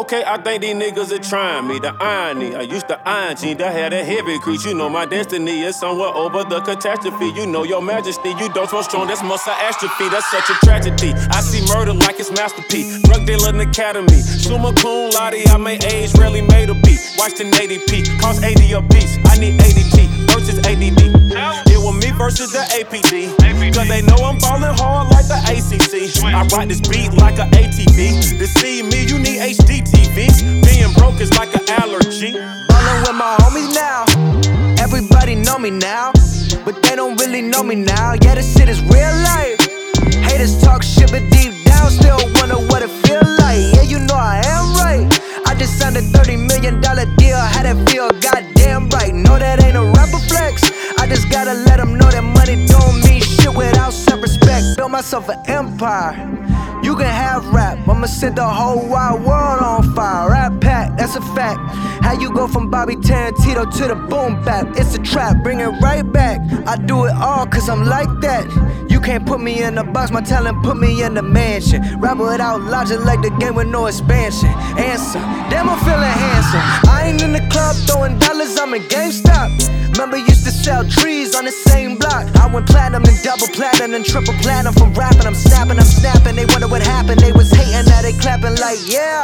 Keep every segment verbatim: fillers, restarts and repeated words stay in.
okay, I think these niggas are trying me. The irony, I used to iron jeans that had a heavy crease. You know my destiny is somewhere over the catastrophe. You know your majesty, you don't so strong, that's muscle atrophy. That's such a tragedy. I see murder like it's masterpiece. Drug dealer in the academy. Summa cum laude, I made age, rarely made a beat. Watched an eighty p, cost eighty a piece. I need A D T versus A D D. It was me versus the A P D. Cause they know I'm ballin' hard like the A C C. I ride this beat like a A T V. To see me, you need H D T V. Being broke is like an allergy. Ballin' with my homies now. Everybody know me now, but they don't really know me now. Yeah, this shit is real life. Haters talk shit, but deep down still wonder what it feel like. Yeah, you know I am right. I just signed a thirty million dollar deal. How that feel? Goddamn right. No, that ain't a rapper flex. I just gotta let them know that money don't mean shit without self-respect. Built myself an empire. You can have rap, I'ma set the whole wide world on fire. Rap pack, that's a fact. How you go from Bobby Tarantino to the boom bap? It's a trap, bring it right back. I do it all cause I'm like that. You can't put me in a box, my talent put me in the mansion. Rap without logic like the game with no expansion. Answer, damn I'm feeling handsome. I ain't in the club throwing dollars, I'm in GameStop. Remember used to sell trees on the same block. I went platinum and double platinum and triple platinum from rapping. I'm snapping, I'm snapping, they wonder what happened. They was hating, now they clapping like yeah,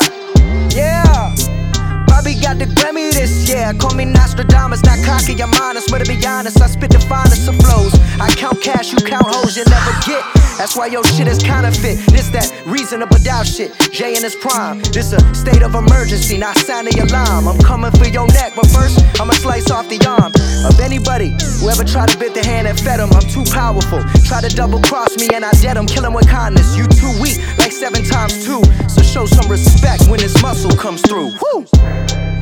yeah. Bobby got the Grammy this year. Call me Nostradamus, not cocky, I'm honest. But to be honest, I spit the finest of flows. I count cash, you count hoes, you never get. That's why your shit is counterfeit. This that reasonable doubt shit. Jay in his prime. This a state of emergency, not sound the alarm. I'm coming for your neck, but first I'ma slice off the arm of anybody who ever tried to bit the hand and fed him. I'm too powerful. Try to double cross me and I dead him. Kill him with kindness. You too weak, like seven times two. So show some respect when this muscle comes through. Woo!